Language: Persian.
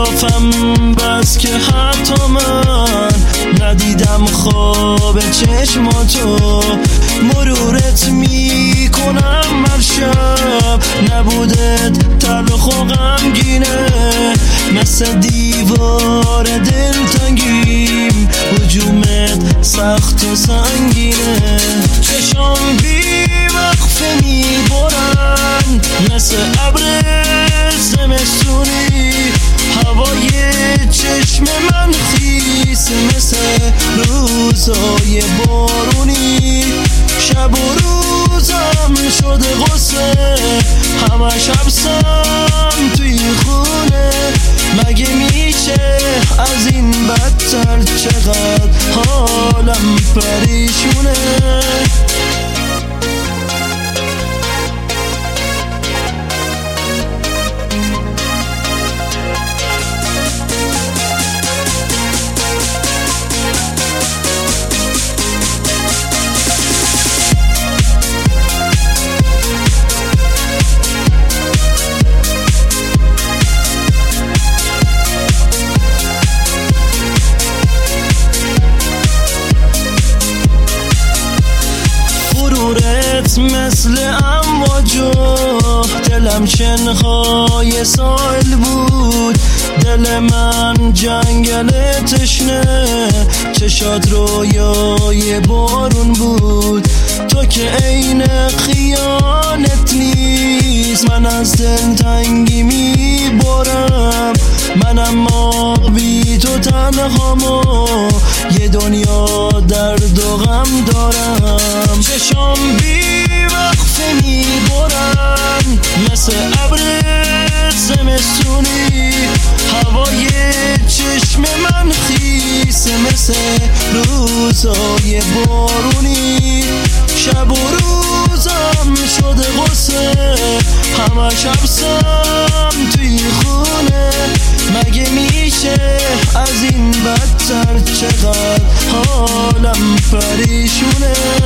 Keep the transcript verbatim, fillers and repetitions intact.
اطرافم بس که حتی من ندیدم خواب چشماتو. مرورت میکنم هر شب، نبودت تلخ و غمگینه، مثل دیوار دلتنگیم هجومت سخت و سنگینه. چشام بی وقفه میبارن مثل ابر زمستونی، هوای چشم من خیس مثل روزای بارونی. شب و روزم شده غصه، همش حبسم توی خونه. مگه میشه از این بدتر؟ چقدر حالم پریشونه. مثل امواجو دلم شنهای سایل بود، دل من جنگل تشنه، چشات رویای بارون بود. تو که عین خیانت نیست، من از دل تنگی میبارم. من اما بی تو تنهامو، یه دنیا درد و غم دارم. چشام بی وقفه میبارن مثل ابر زمستونی، هوای چشم من خیس مثل روزای بارونی. شب و روزم شده غصه، همش حبسم توی خونه. مگه میشه از این بدتر؟ چقدر حالم پریشونه.